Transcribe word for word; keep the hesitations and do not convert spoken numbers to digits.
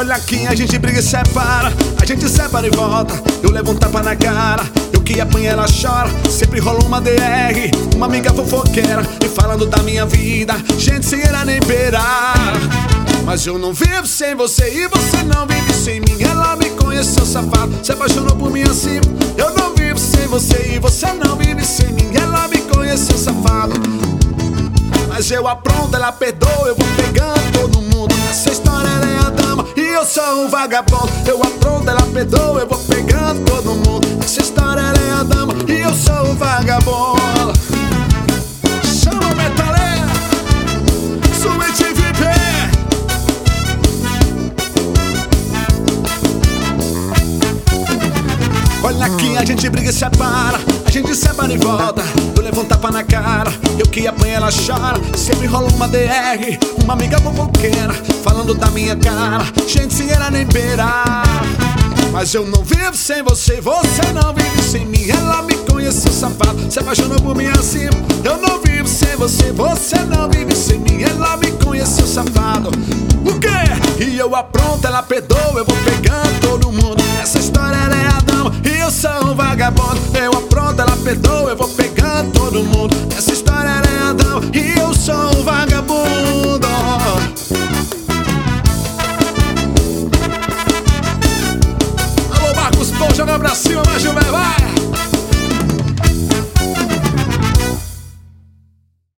Olha aqui, a gente briga e separa, a gente separa e volta. Eu levo um tapa na cara, eu que apanha ela chora. Sempre rola uma D R, uma amiga fofoqueira, e falando da minha vida, gente sem ela nem beirar. Mas eu não vivo sem você e você não vive sem mim. Ela me conheceu, safado, se apaixonou por mim assim. Eu não vivo sem você e você não vive sem mim. Ela me conheceu, safado, mas eu apronto, ela perdoa, eu vou pegando todo mundo. Nessa história ela é a dama e eu sou um vagabundo. Eu apronto, ela perdoa, eu vou pegando todo mundo. Nessa história ela é a dama e eu sou um vagabundo. Chama metaleira, Suíte V I P. Olha aqui, a gente briga e separa, a gente separa e volta. Eu levo um tapa na cara, eu que apanha ela chora. Sempre rola uma D R, uma amiga fofoqueira, falando da minha cara, gente sem ela nem beirar. Mas eu não vivo sem você, você não vive sem mim. Ela me conheceu, safado, se apaixonou por mim assim. Eu não vivo sem você, você não vive sem mim. Ela me conheceu, safado, o quê? E eu apronto, ela perdoa, eu vou pegando todo mundo. Essa história ela é a dama e eu sou um vagabundo. Eu apronto, ela perdoa, eu vou pegando todo mundo. Essa